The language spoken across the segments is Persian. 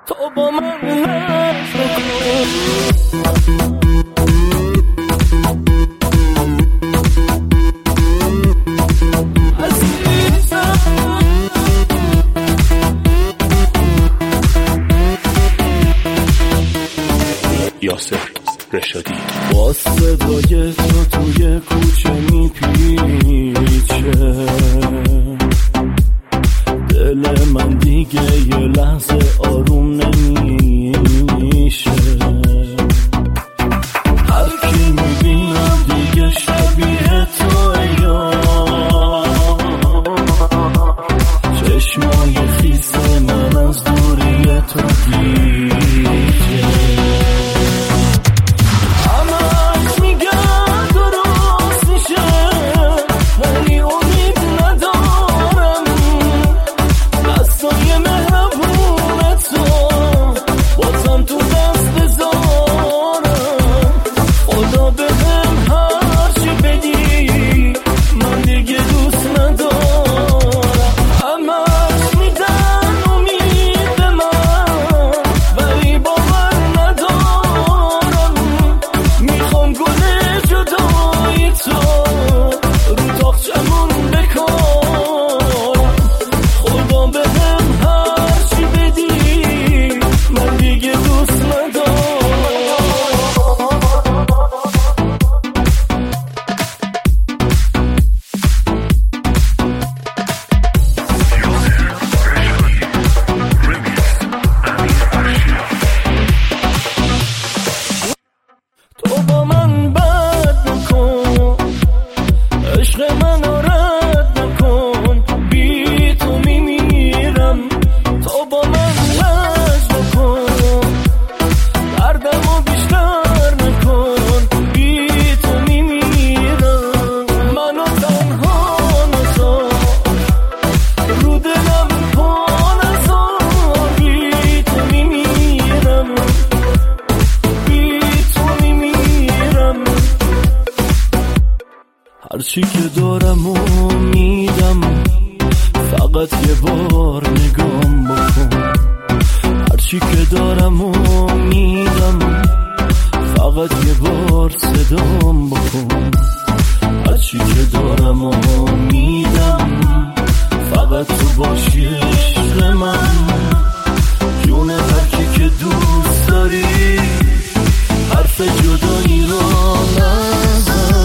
تو با من حرف کن. یاسر رشادی با صدای تو توی کوچه میپیچه دل من دیگه یه لحظه آروم نمیشه. هر کی میبینم دیگه شبیه توه یا چشمای خیس من از دوری تو گیجه. تو با من بد نکن، عشق منو رد نکن، بی تو میمیرم. تو با من لج نکن، دردمو بیشتر نکن، بی تو میمیرم. منو تنها نذار، رو دلم پا نذار، بی تو میمیرم. هرچی که دارم و میدم، فقط یه بار نگام بکن. هرچی که دارم و میدم، فقط یه بار صدام بکن. هرچی که دارم و میدم، فقط تو باشی عشق من. جون هرکی که دوست داری، حرف جدایی رو نزن.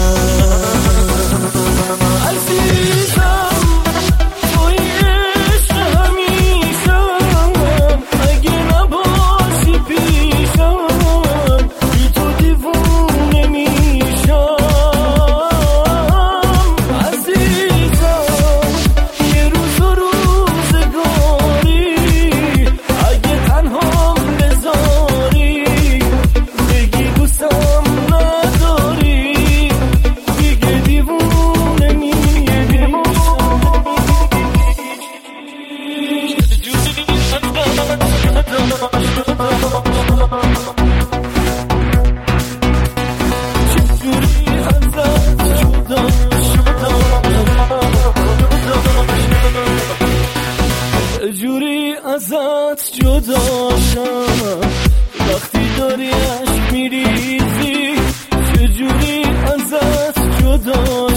جوری ازت جدا شم، وقتی داری عشق میریزی، چجوری ازت جدا